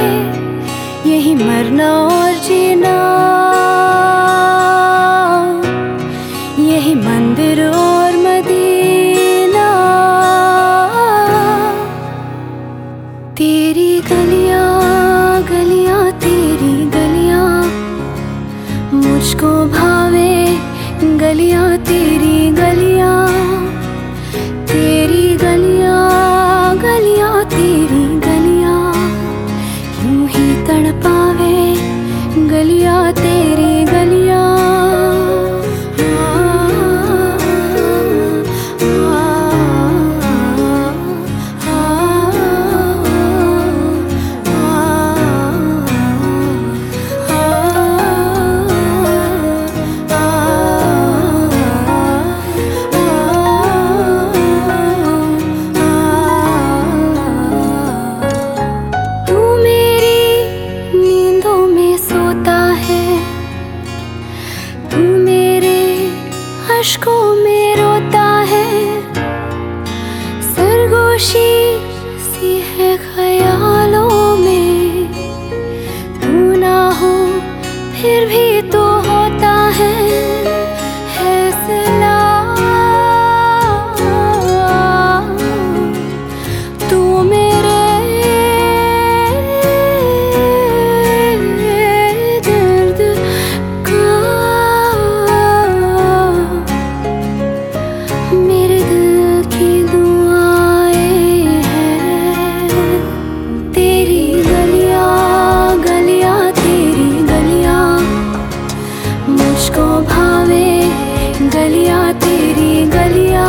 यही मरना और जीना, यही मंदिर और मदीना। तेरी गलियां गलियां तेरी गलियां मुझको भावे, गलियां तेरी गलियां, तेरी गलियां गलियां तेरी गलियां यूं ही तड़पावे, गलियां तेरी गलियां। अश्कों में रोता है, सरगोशी सी है ख्यालों में। तू ना हो फिर भी तो होता है सिला। तू मेरे दर्द का, मेरे दिल की दुआएं हैं। तेरी गलियां गलियां तेरी गलियां मुझको भावे, गलियां तेरी गलियां,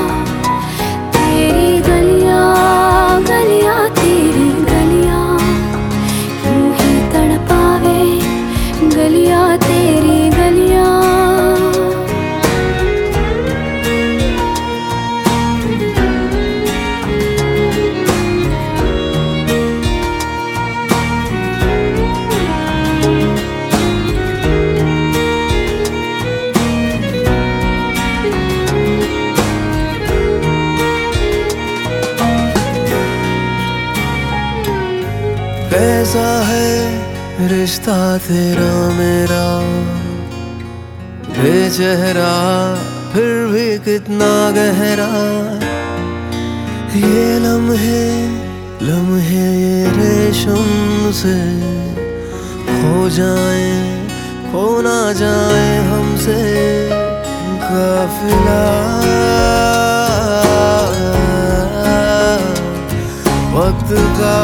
तेरी गलियां गलियां तेरी गलियां यूं ही तड़पावे, गलियां तेरी गलियां। कैसा है रिश्ता तेरा मेरा, बेचेहरा फिर भी कितना गहरा। ये लम्हे लम्हे ये रेशम से खो जाए, खो ना जाए हमसे काफिला। वक्त का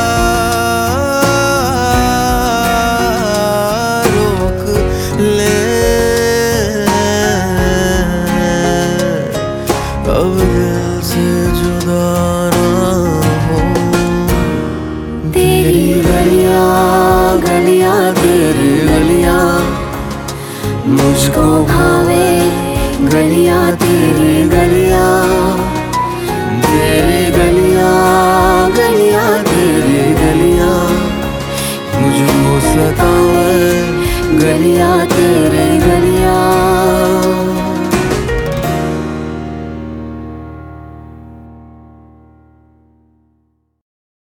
अब दिल से जुदा ना हो। तेरी गलियां गलियां तेरी गलियां मुझको भावे, गलियां तेरी गलियां, तेरी गलियां गलियां तेरी गलियां मुझको सतावे, गलियां तेरी